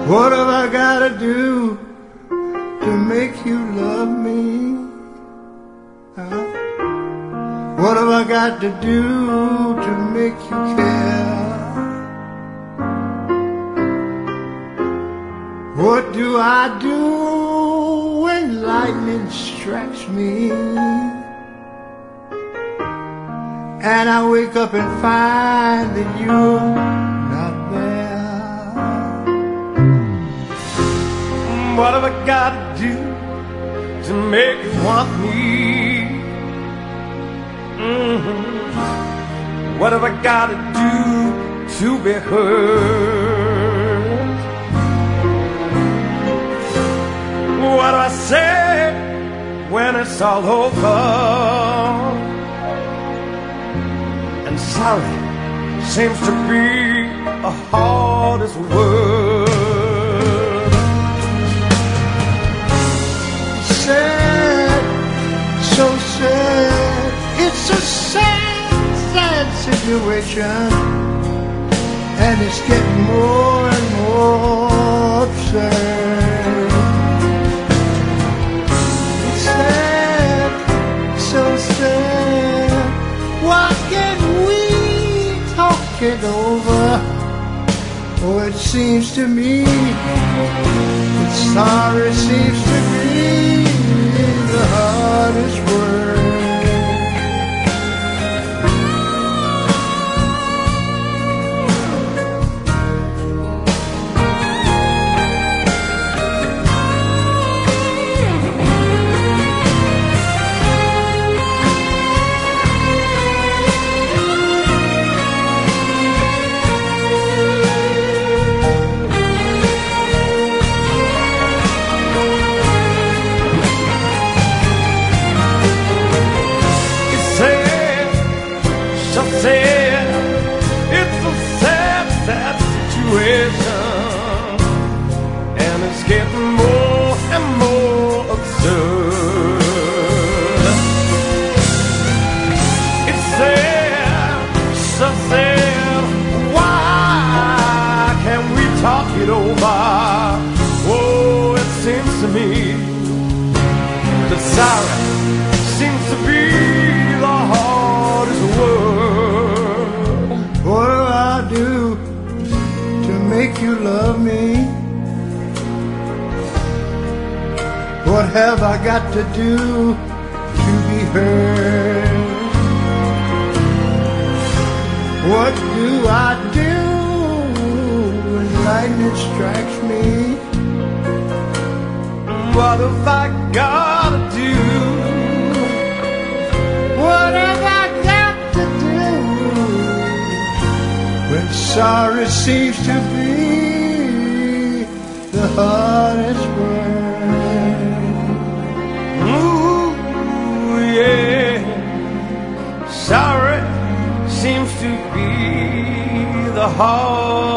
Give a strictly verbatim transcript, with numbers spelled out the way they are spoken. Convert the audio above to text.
What have I gotta do to make you love me? Huh? What have I got to do to make you care? What do I do when lightning strikes me and I wake up and find that you're not there? What have I got to do to make you want me? Mm-hmm. What have I got to do to be heard? What do I say when it's all over? And sorry seems to be the hardest word. Sad, so sad. It's a sad, sad situation, and it's getting more and more absurd. It's sad, so sad. Why can't we talk it over? Oh, it seems to me that sorry seems to be the hardest word. And it's getting more and more absurd. It's sad, so sad. Why can't we talk it over? Oh, it seems to me that sorry seems to be the hardest word. What do I do to make you love me? What have I got to do to be heard? What do I do when lightning strikes me? What have I got to do? What have I got to do when sorry seems to be the hardest word? Ooh, yeah. Sorry seems to be the hardest